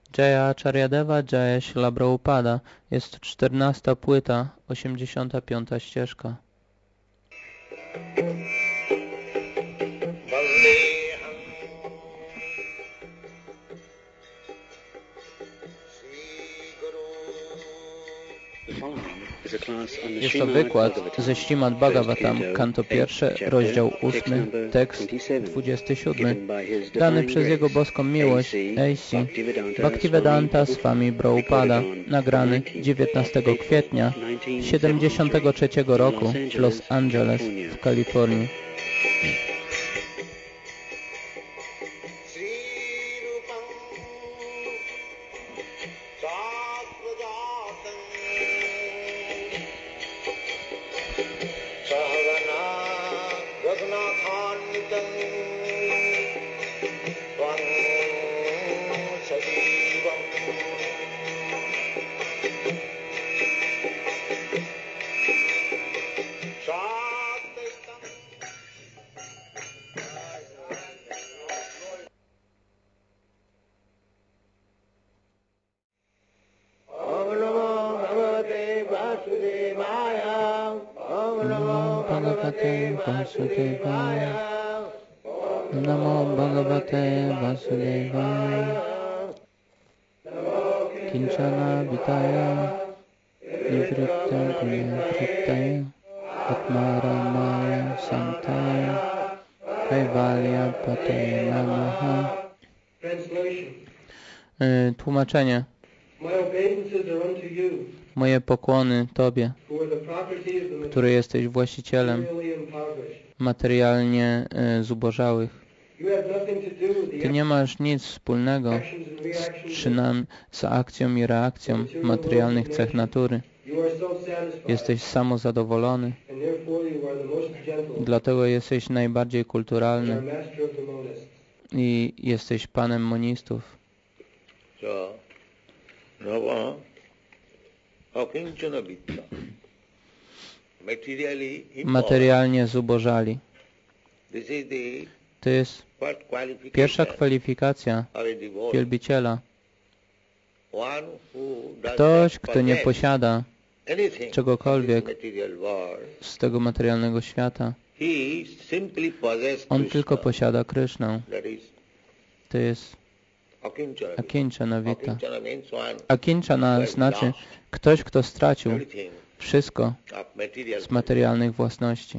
Jaya Acharyadeva, Jaya Śrīla Prabhupada. Jest 14. płyta, 85. ścieżka. Jest to wykład ze Śrimad Bhagavatam, kanto 1, rozdział 8, tekst 27, dany przez Jego boską miłość A.C. Bhaktivedanta Swami Prabhupada, nagrany 19 kwietnia 73 roku w Los Angeles w Kalifornii. Namo Bhagavate Vasudevaya. Kinchana Vitaya Nivritta Kunivrittaya Atmaramaya Santaya Kaivalya Pataya Namaha. Tłumaczenie. Moje pokłony Tobie, który jesteś właścicielem materialnie zubożałych. Ty nie masz nic wspólnego z czynami, z akcją i reakcją materialnych cech natury. Jesteś samozadowolony. Dlatego jesteś najbardziej kulturalny i jesteś panem monistów. Materialnie zubożali. To jest pierwsza kwalifikacja wielbiciela. Ktoś, kto nie posiada czegokolwiek z tego materialnego świata, on tylko posiada Krysznę. To jest Akinchana Vita. Akinchana znaczy ktoś, kto stracił wszystko z materialnych własności.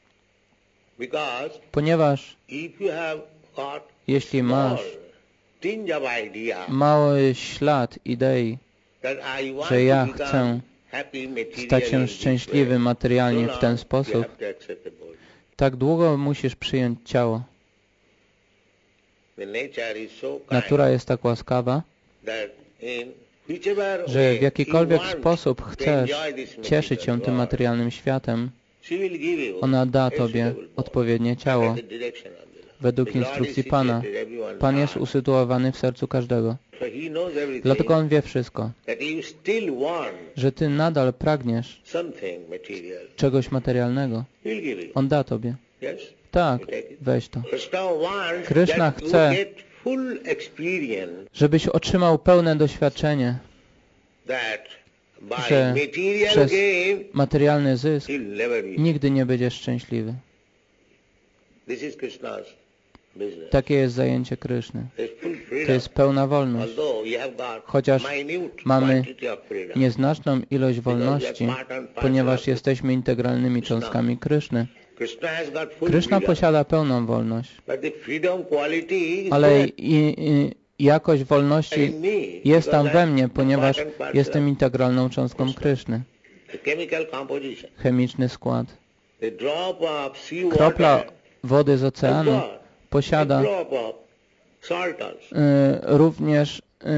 Ponieważ jeśli masz mały ślad idei, że ja chcę stać się szczęśliwy materialnie w ten sposób, tak długo musisz przyjąć ciało. Natura jest tak łaskawa, że w jakikolwiek sposób chcesz cieszyć się tym materialnym światem, ona da Tobie odpowiednie ciało. Według instrukcji Pana. Pan jest usytuowany w sercu każdego. Dlatego On wie wszystko. Że Ty nadal pragniesz czegoś materialnego. On da Tobie. Tak, weź to. Kryszna chce, żebyś otrzymał pełne doświadczenie, że przez materialny zysk nigdy nie będziesz szczęśliwy. Takie jest zajęcie Kryszny. To jest pełna wolność. Chociaż mamy nieznaczną ilość wolności, ponieważ jesteśmy integralnymi cząstkami Kryszny. Kryszna posiada pełną wolność, ale jakość wolności jest tam we mnie, ponieważ jestem integralną cząstką Kryszny. Chemiczny skład. Kropla wody z oceanu posiada również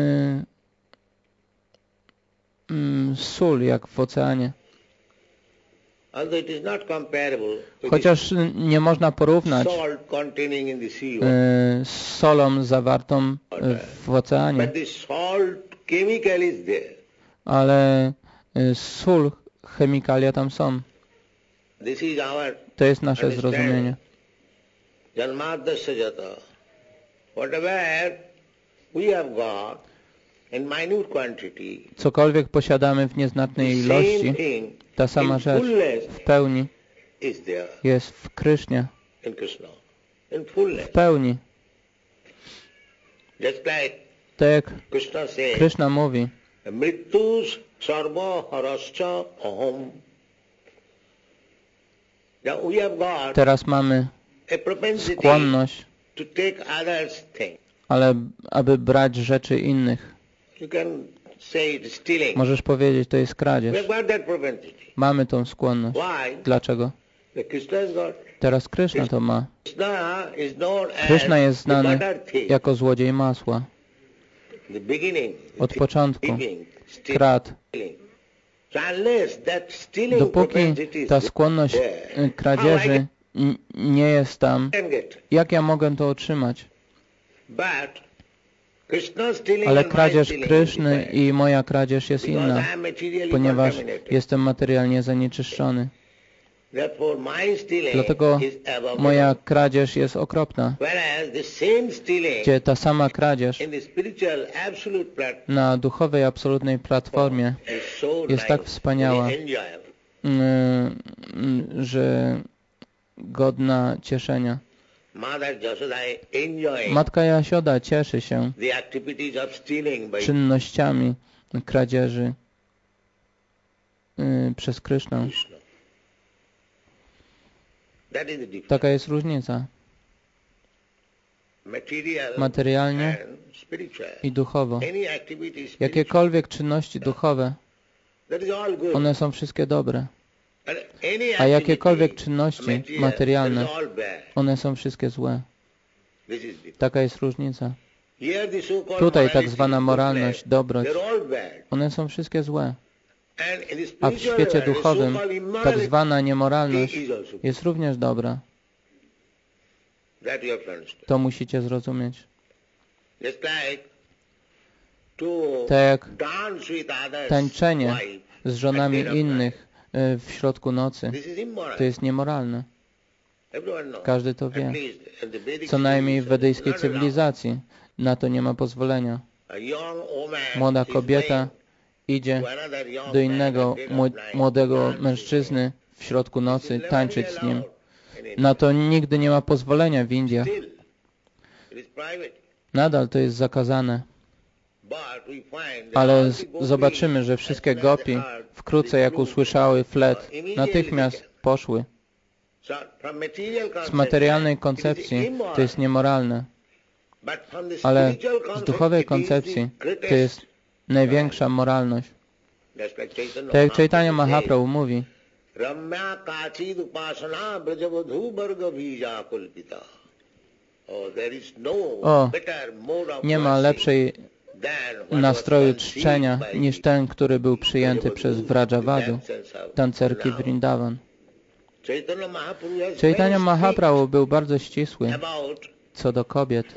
sól, jak w oceanie. Chociaż nie można porównać z solą zawartą w oceanie, ale sól, chemikalia tam są. To jest nasze zrozumienie. Cokolwiek posiadamy w nieznacznej ilości, ta sama rzecz w pełni jest w Krysznie. W pełni. Tak jak Kryszna mówi, teraz mamy skłonność, ale aby brać rzeczy innych. Możesz powiedzieć, to jest kradzież. Mamy tą skłonność. Dlaczego? Teraz Kryszna to ma. Kryszna jest znany jako złodziej masła. Od początku kradł. Dopóki ta skłonność kradzieży nie jest tam, jak ja mogę to otrzymać? Ale kradzież Kryszny i moja kradzież jest inna, ponieważ jestem materialnie zanieczyszczony. Dlatego moja kradzież jest okropna, gdzie ta sama kradzież na duchowej, absolutnej platformie jest tak wspaniała, że godna cieszenia. Matka Jasioda cieszy się czynnościami kradzieży przez Krysznę. Taka jest różnica. Materialnie i duchowo. Jakiekolwiek czynności duchowe, one są wszystkie dobre. A jakiekolwiek czynności materialne, one są wszystkie złe. Taka jest różnica. Tutaj tak zwana moralność, dobroć, one są wszystkie złe. A w świecie duchowym tak zwana niemoralność jest również dobra. To musicie zrozumieć. Tak jak tańczenie z żonami innych w środku nocy, to jest niemoralne. Każdy to wie. Co najmniej w wedyjskiej cywilizacji na to nie ma pozwolenia. Młoda kobieta idzie do innego młodego mężczyzny w środku nocy tańczyć z nim. Na to nigdy nie ma pozwolenia w Indiach. Nadal to jest zakazane. Ale zobaczymy, że wszystkie gopi wkrótce jak usłyszały flet, natychmiast poszły. Z materialnej koncepcji to jest niemoralne. Ale z duchowej koncepcji to jest największa moralność. Tak jak Chaitanya Mahaprabhu mówi, nie ma lepszej nastroju czczenia niż ten, który był przyjęty przez Vrajavadu, tancerki Vrindavan. Chaitanya Mahaprabhu był bardzo ścisły co do kobiet.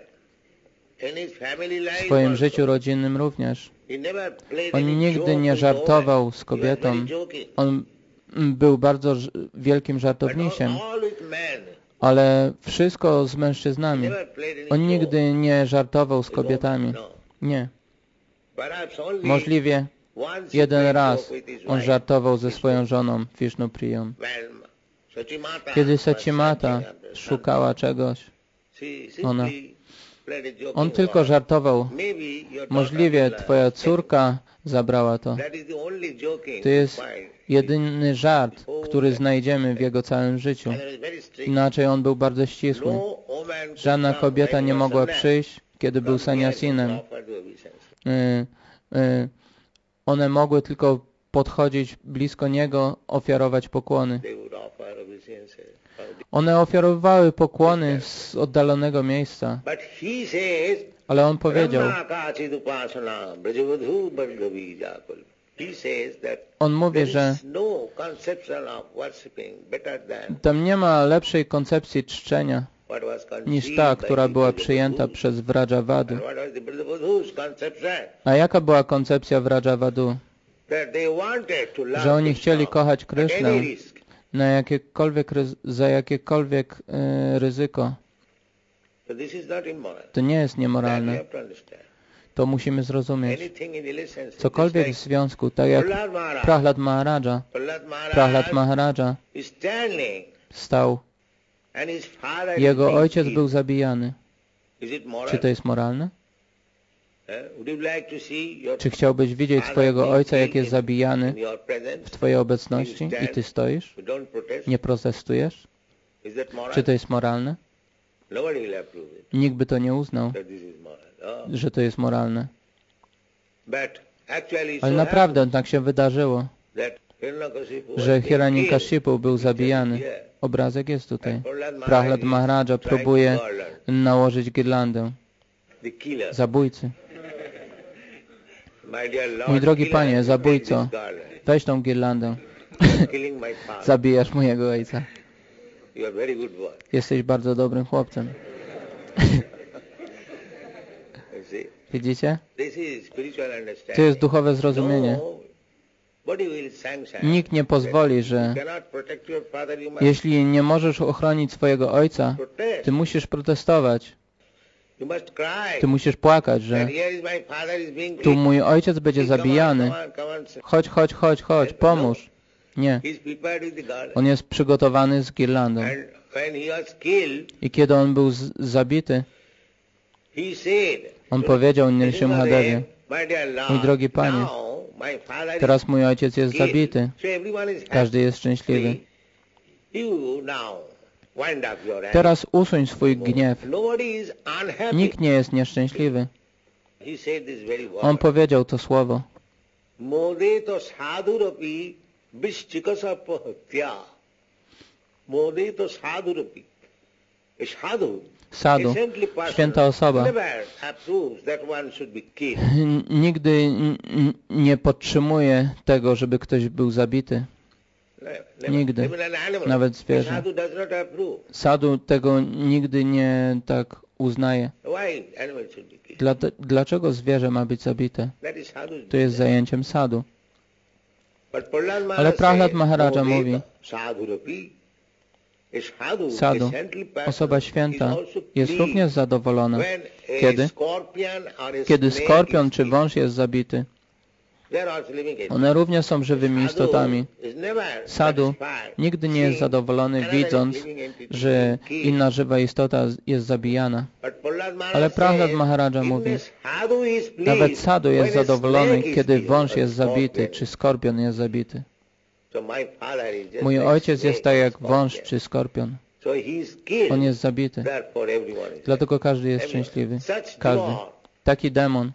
W swoim życiu rodzinnym również. On nigdy nie żartował z kobietą. On był bardzo wielkim żartownisiem. Ale wszystko z mężczyznami. On nigdy nie żartował z kobietami. Nie. Możliwie jeden raz on żartował ze swoją żoną Vishnupriyą. Kiedy Sachimata szukała czegoś, on tylko żartował. Możliwie twoja córka zabrała to. To jest jedyny żart, który znajdziemy w jego całym życiu. Inaczej on był bardzo ścisły. Żadna kobieta nie mogła przyjść, kiedy był saniasinem. One mogły tylko podchodzić blisko niego, ofiarować pokłony. One ofiarowały pokłony z oddalonego miejsca. Ale on powiedział, on mówi, że tam nie ma lepszej koncepcji czczenia niż ta, która była przyjęta przez Vrajavadu. A jaka była koncepcja Vrajavadu? Że oni chcieli kochać Krysznę za jakiekolwiek ryzyko. To nie jest niemoralne. To musimy zrozumieć. Cokolwiek w związku, tak jak Prahlad Maharaja stał. Jego ojciec był zabijany. Czy to jest moralne? Czy chciałbyś widzieć twojego ojca, jak jest zabijany w twojej obecności i ty stoisz? Nie protestujesz? Czy to jest moralne? Nikt by to nie uznał, że to jest moralne. Ale naprawdę tak się wydarzyło, że Hiranyakashipu był zabijany. Obrazek jest tutaj. Prahlad Maharaja próbuje nałożyć girlandę. Zabójcy. Mój drogi Panie, zabójco, weź tą girlandę. Zabijasz mojego ojca. Jesteś bardzo dobrym chłopcem. Widzicie? To jest duchowe zrozumienie. Nikt nie pozwoli, że jeśli nie możesz ochronić swojego ojca, ty musisz protestować. Ty musisz płakać, że tu mój ojciec będzie zabijany. Chodź, chodź, chodź, chodź, pomóż. Nie. On jest przygotowany z girlandą. I kiedy on był zabity, on powiedział Nrsimhadewie: mój drogi Panie, teraz mój ojciec jest zabity. Każdy jest szczęśliwy. Teraz usuń swój gniew. Nikt nie jest nieszczęśliwy. On powiedział to słowo. Sadhu, święta osoba, nigdy nie podtrzymuje tego, żeby ktoś był zabity. Nigdy. Nawet zwierzę. Sadhu tego nigdy nie tak uznaje. Dlaczego zwierzę ma być zabite? To jest zajęciem sadhu. Ale Prahlad Maharaja mówi: sadhu, osoba święta, jest również zadowolona. Kiedy? Kiedy skorpion czy wąż jest zabity. One również są żywymi istotami. Sadhu nigdy nie jest zadowolony, widząc, że inna żywa istota jest zabijana. Ale Prahlad Maharaja mówi: nawet sadhu jest zadowolony, kiedy wąż jest zabity, czy skorpion jest zabity. Mój ojciec jest tak jak wąż czy skorpion. On jest zabity. Dlatego każdy jest szczęśliwy. Każdy. Taki demon,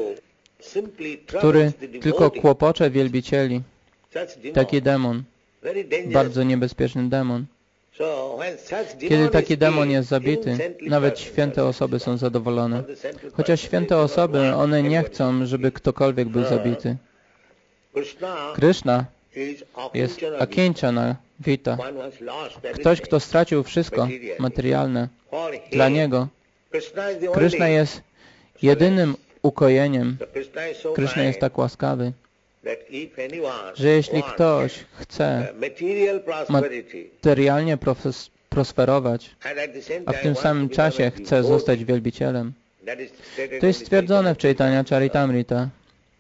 który tylko kłopocze wielbicieli. Taki demon. Bardzo niebezpieczny demon. Kiedy taki demon jest zabity, nawet święte osoby są zadowolone. Chociaż święte osoby, one nie chcą, żeby ktokolwiek był zabity. Krishna jest Akinchana Vita. Ktoś, kto stracił wszystko materialne. Dla niego Krishna jest jedynym ukojeniem. Krishna jest tak łaskawy, że jeśli ktoś chce materialnie prosperować, a w tym samym czasie chce zostać wielbicielem, to jest stwierdzone w Chaitanya Charitamrita,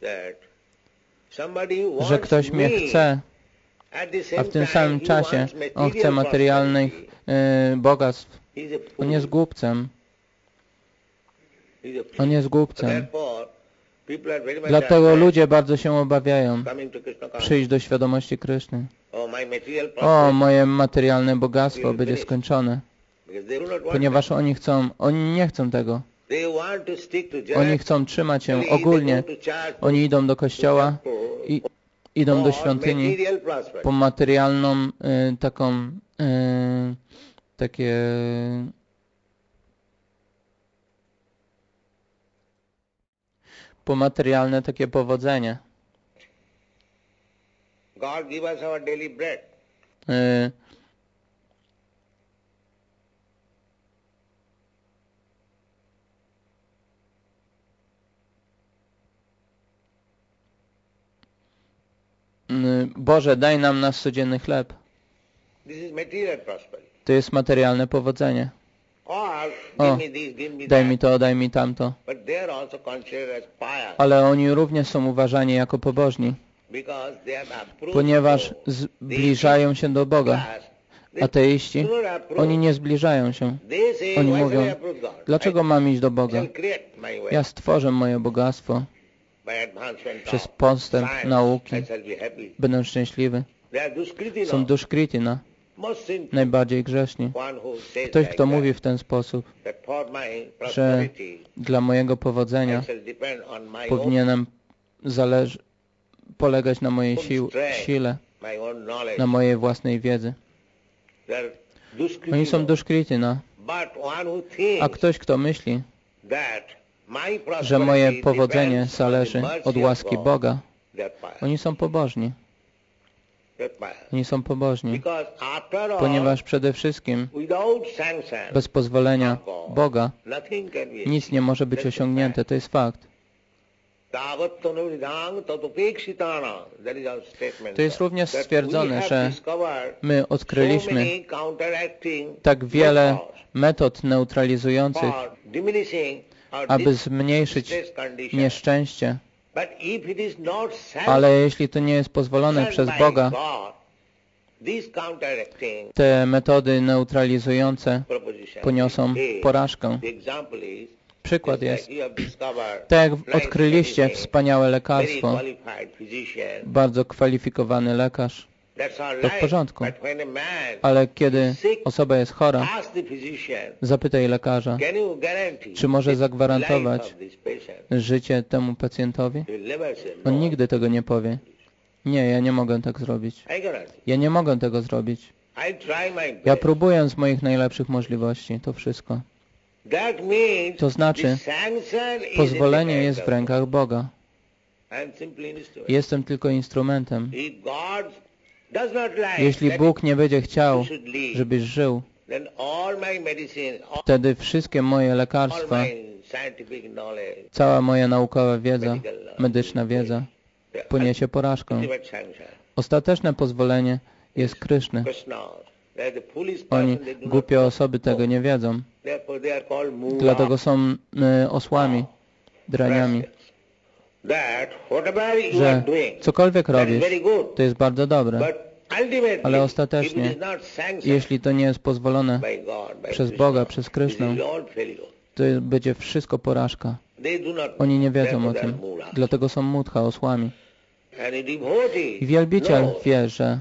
że ktoś mnie chce, a w tym samym czasie on chce materialnych bogactw. On jest głupcem. On jest głupcem. Dlatego ludzie bardzo się obawiają przyjść do świadomości Kryszny. O, moje materialne bogactwo będzie skończone. Ponieważ oni nie chcą tego. Oni chcą trzymać się ogólnie. Oni idą do kościoła i idą do świątyni po materialną po materialne takie powodzenie. God give us our daily bread. Boże, daj nam nasz codzienny chleb. This is material prosperity. To jest materialne powodzenie. O, daj mi to, daj mi tamto. Ale oni również są uważani jako pobożni, ponieważ zbliżają się do Boga. Ateiści, oni nie zbliżają się. Oni mówią, dlaczego mam iść do Boga? Ja stworzę moje bogactwo. Przez postęp nauki będę szczęśliwy. Są duszkritina, najbardziej grzeszni. Ktoś, kto mówi w ten sposób, że dla mojego powodzenia powinienem polegać na mojej sile, na mojej własnej wiedzy. Oni są duszkritina. A ktoś, kto myśli, że moje powodzenie zależy od łaski Boga, oni są pobożni. Oni są pobożni, ponieważ przede wszystkim bez pozwolenia Boga nic nie może być osiągnięte. To jest fakt. To jest również stwierdzone, że my odkryliśmy tak wiele metod neutralizujących, aby zmniejszyć nieszczęście. Ale jeśli to nie jest pozwolone przez Boga, te metody neutralizujące poniosą porażkę. Przykład jest, tak jak odkryliście wspaniałe lekarstwo, bardzo kwalifikowany lekarz, to w porządku. Ale kiedy osoba jest chora, zapytaj lekarza, czy może zagwarantować życie temu pacjentowi? On nigdy tego nie powie. Nie, ja nie mogę tak zrobić. Ja nie mogę tego zrobić. Ja próbuję z moich najlepszych możliwości. To wszystko. To znaczy, pozwolenie jest w rękach Boga. Jestem tylko instrumentem. Jeśli Bóg nie będzie chciał, żebyś żył, wtedy wszystkie moje lekarstwa, cała moja naukowa wiedza, medyczna wiedza poniesie porażkę. Ostateczne pozwolenie jest Kryszny. Oni, głupie osoby, tego nie wiedzą. Dlatego są osłami, draniami. Że cokolwiek robisz, to jest bardzo dobre. Ale ostatecznie, jeśli to nie jest pozwolone przez Boga, przez Krysznę, to będzie wszystko porażka. Oni nie wiedzą o tym. Dlatego są mudha, osłami. I wielbiciel wie, że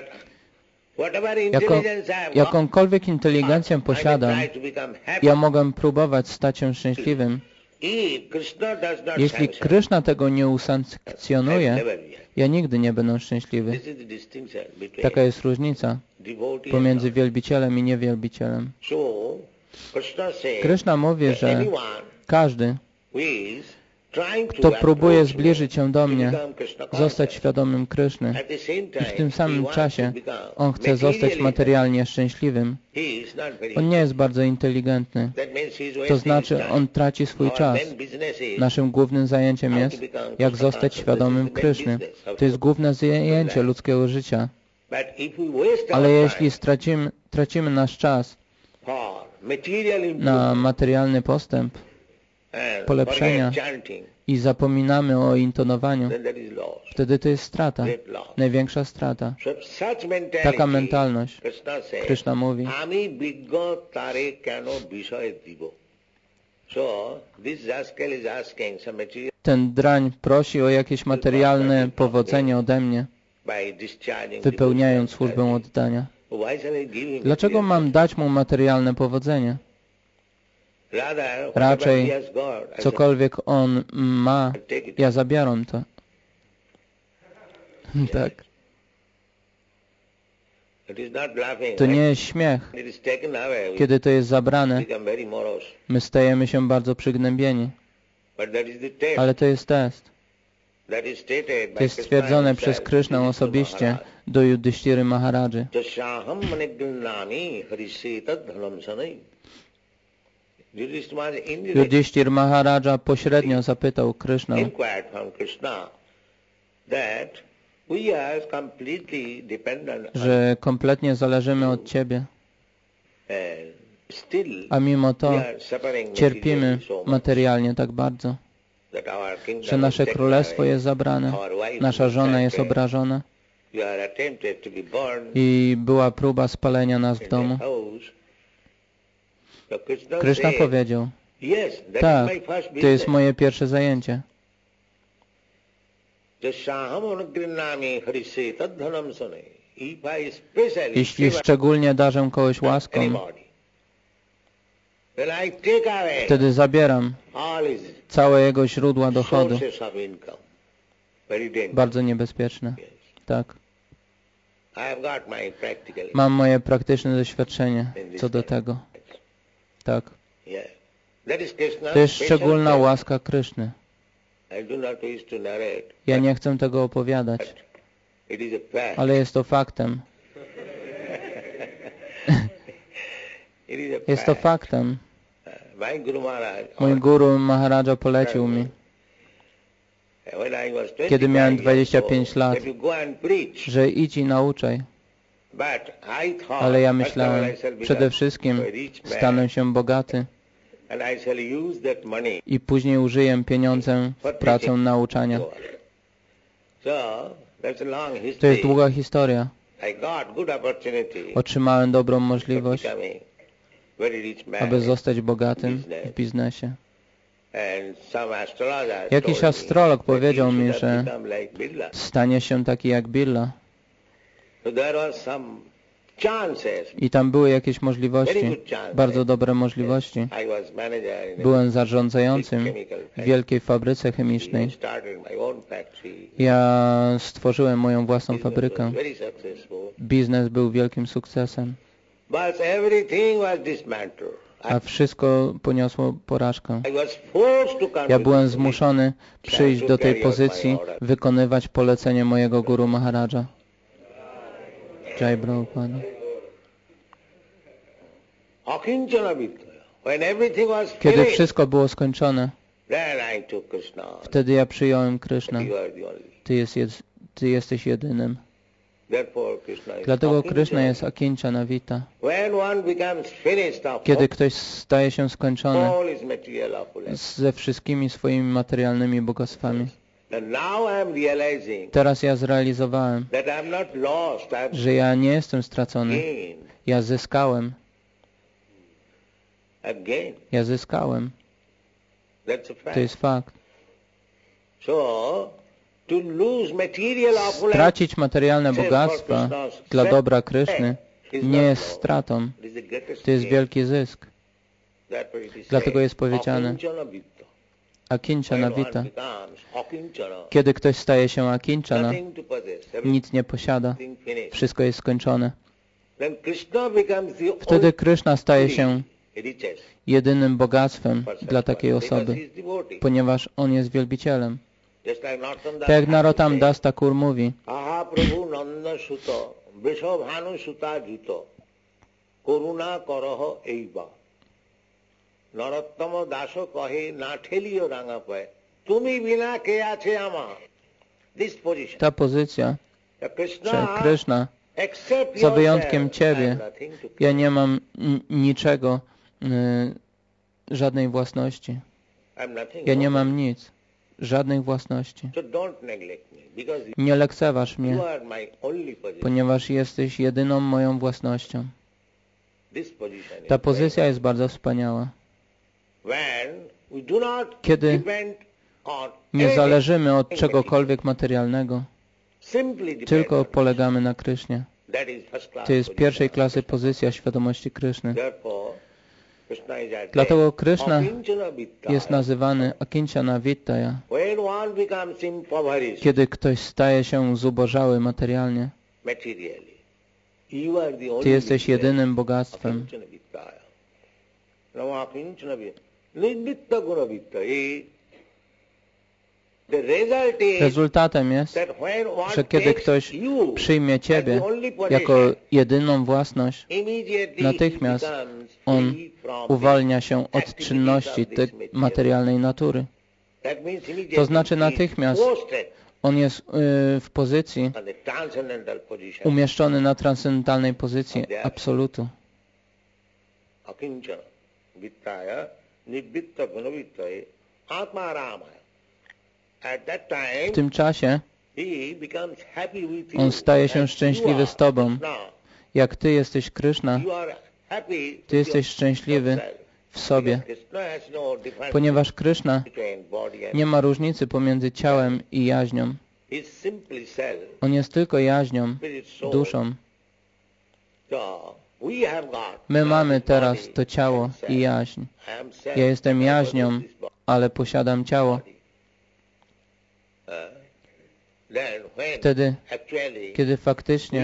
jakąkolwiek inteligencję posiadam, ja mogę próbować stać się szczęśliwym. Jeśli Kryszna tego nie usankcjonuje, ja nigdy nie będę szczęśliwy. Taka jest różnica pomiędzy wielbicielem i niewielbicielem. Kryszna mówi, że każdy, kto próbuje zbliżyć się do mnie, zostać świadomym Kryszny i w tym samym czasie on chce zostać materialnie szczęśliwym, on nie jest bardzo inteligentny. To znaczy, on traci swój czas. Naszym głównym zajęciem jest, jak zostać świadomym Kryszny. To jest główne zajęcie ludzkiego życia. Ale jeśli tracimy nasz czas na materialny postęp, polepszenia i zapominamy o intonowaniu, wtedy to jest strata, największa strata. Taka mentalność, Kryszna mówi, ten drań prosi o jakieś materialne powodzenie ode mnie, wypełniając służbę oddania. Dlaczego mam dać mu materialne powodzenie? Raczej cokolwiek on ma, ja zabieram to. Tak. To nie jest śmiech. Kiedy to jest zabrane, my stajemy się bardzo przygnębieni. Ale to jest test. To jest stwierdzone przez Krysznę osobiście do Yudhishthira Maharadży. Yudhishthira Maharadża pośrednio zapytał Krysznę, że kompletnie zależymy od Ciebie. A mimo to cierpimy materialnie tak bardzo, że nasze królestwo jest zabrane, nasza żona jest obrażona i była próba spalenia nas w domu. Krishna powiedział, tak, to jest moje pierwsze zajęcie. Jeśli szczególnie darzę kogoś łaską, wtedy zabieram całe jego źródła dochodu. Bardzo niebezpieczne. Tak. Mam moje praktyczne doświadczenie co do tego. Tak. To jest szczególna łaska Kryszny. Ja nie chcę tego opowiadać, ale jest to faktem. Jest to faktem. Mój guru Maharaja polecił mi, kiedy miałem 25 lat, że idź i nauczaj. Ale ja myślałem, przede wszystkim stanę się bogaty i później użyję pieniądze w pracę nauczania. To jest długa historia. Otrzymałem dobrą możliwość, aby zostać bogatym w biznesie. Jakiś astrolog powiedział mi, że stanie się taki jak Birla. I tam były jakieś możliwości, bardzo dobre możliwości. Byłem zarządzającym w wielkiej fabryce chemicznej. Ja stworzyłem moją własną fabrykę. Biznes był wielkim sukcesem. A wszystko poniosło porażkę. Ja byłem zmuszony przyjść do tej pozycji, wykonywać polecenie mojego guru Maharaja. Jai Prabhupada. Kiedy wszystko było skończone, wtedy ja przyjąłem Krysznę. Ty jesteś jedynym. Dlatego Kryszna jest Akinchana Vita. Kiedy ktoś staje się skończony ze wszystkimi swoimi materialnymi bogactwami. Teraz ja zrealizowałem, że ja nie jestem stracony. Ja zyskałem. Ja zyskałem. To jest fakt. Stracić materialne bogactwa dla dobra Kryszny nie jest stratą. To jest wielki zysk. Dlatego jest powiedziane Akinchana Vita. Kiedy ktoś staje się Akinchana, nic nie posiada. Wszystko jest skończone. Wtedy Kryszna staje się jedynym bogactwem dla takiej osoby, ponieważ on jest wielbicielem. Tak jak Narottam Das Thakur mówi, ta pozycja, że Kryszna, za wyjątkiem Ciebie, ja nie mam niczego, żadnej własności. Ja nie mam nic. Żadnych własności. Nie lekceważ mnie, ponieważ jesteś jedyną moją własnością. Ta pozycja jest bardzo wspaniała. Kiedy nie zależymy od czegokolwiek materialnego, tylko polegamy na Krysznie. To jest pierwszej klasy pozycja świadomości Kryszny. Dlatego Kryszna jest nazywany Akinchana Vittaya. Kiedy ktoś staje się zubożały materialnie, Ty jesteś jedynym bogactwem. Rezultatem jest, że kiedy ktoś przyjmie Ciebie jako jedyną własność, natychmiast on uwalnia się od czynności tej materialnej natury. To znaczy natychmiast on jest w pozycji, umieszczony na transcendentalnej pozycji absolutu. akinchana vittaya nibbitta gunavittaye atma ramaya. At that time W tym czasie he becomes happy with you. On staje się As szczęśliwy you z Tobą. are Jak Ty jesteś Kryszna, you are happy Ty jesteś szczęśliwy w sobie, ponieważ Kryszna nie ma różnicy pomiędzy ciałem i jaźnią. On jest tylko jaźnią, duszą. My mamy teraz to ciało i jaźń. Ja jestem jaźnią, ale posiadam ciało. Wtedy, kiedy faktycznie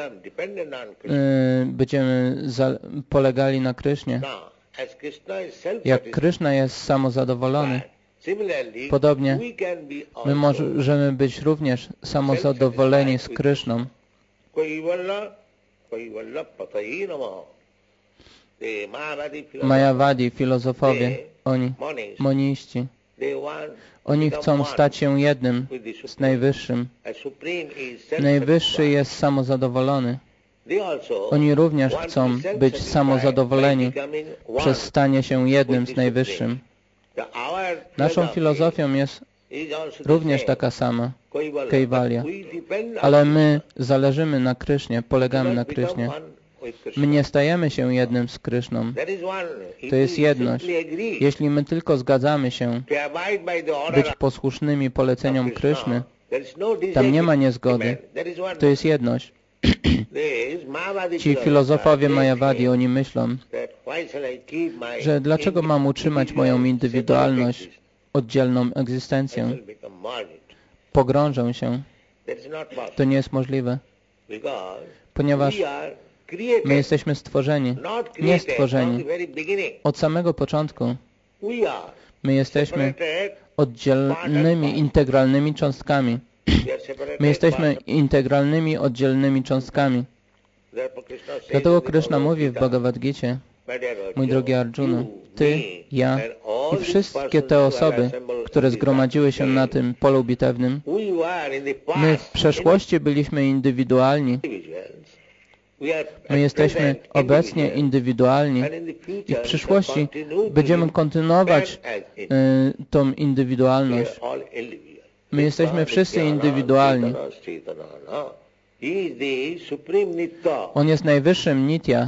będziemy polegali na Krysznie, jak Kryszna jest samozadowolony, podobnie my możemy być również samozadowoleni z Kryszną. Mayavadi, filozofowie, oni, moniści, oni chcą stać się jednym z Najwyższym. Najwyższy jest samozadowolony. Oni również chcą być samozadowoleni przez stanie się jednym z Najwyższym. Naszą filozofią jest również taka sama, Kejwalia. Ale my zależymy na Krysznie, polegamy na Krysznie. My nie stajemy się jednym z Kryszną. To jest jedność. Jeśli my tylko zgadzamy się być posłusznymi poleceniom Kryszny, tam nie ma niezgody. To jest jedność. Ci filozofowie Mayavadi, oni myślą, że dlaczego mam utrzymać moją indywidualność, oddzielną egzystencję? Pogrążę się. To nie jest możliwe. Ponieważ my jesteśmy stworzeni, nie stworzeni. Od samego początku my jesteśmy oddzielnymi, integralnymi cząstkami. My jesteśmy integralnymi, oddzielnymi cząstkami. Dlatego Kryszna mówi w Bhagavad Gicie, mój drogi Arjuna, Ty, ja i wszystkie te osoby, które zgromadziły się na tym polu bitewnym, my w przeszłości byliśmy indywidualni. My jesteśmy obecnie indywidualni i w przyszłości będziemy kontynuować tą indywidualność. My jesteśmy wszyscy indywidualni. On jest najwyższym Nitya,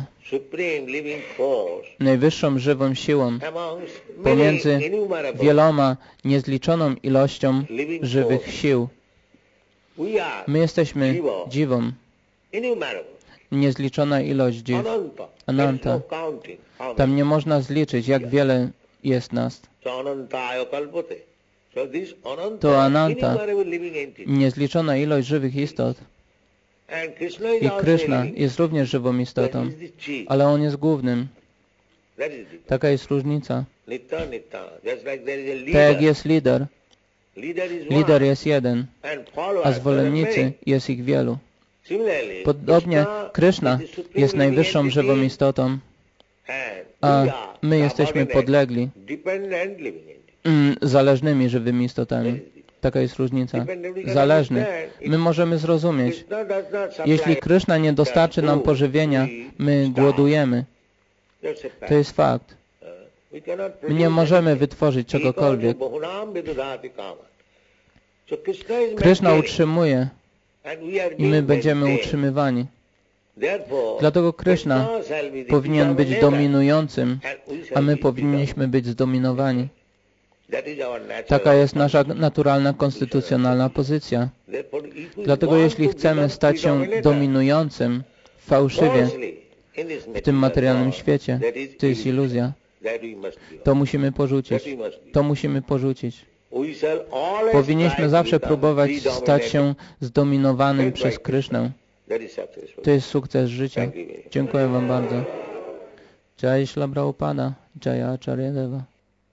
najwyższą żywą siłą pomiędzy wieloma niezliczoną ilością żywych sił. My jesteśmy dziwą. Niezliczona ilość dziw. Ananta. Tam nie można zliczyć, jak wiele jest nas. To Ananta, niezliczona ilość żywych istot. I Kryszna jest również żywą istotą, ale On jest głównym. Taka jest różnica. Tak jak jest lider. Lider jest jeden, a zwolennicy jest ich wielu. Podobnie Kryszna jest najwyższą żywą istotą, a my jesteśmy podlegli, zależnymi żywymi istotami. Taka jest różnica. Zależny. My możemy zrozumieć. Jeśli Kryszna nie dostarczy nam pożywienia, my głodujemy. To jest fakt. My nie możemy wytworzyć czegokolwiek. Kryszna utrzymuje i my będziemy utrzymywani. Dlatego Kryszna powinien być dominującym, a my powinniśmy być zdominowani. Taka jest nasza naturalna, konstytucjonalna pozycja. Dlatego jeśli chcemy stać się dominującym fałszywie w tym materialnym świecie, to jest iluzja. To musimy porzucić. To musimy porzucić. Powinniśmy zawsze próbować stać się zdominowanym przez Krysznę. To jest sukces życia. Dziękuję Wam bardzo. Jai Śla Prabhupada, Jai Acharya Deva.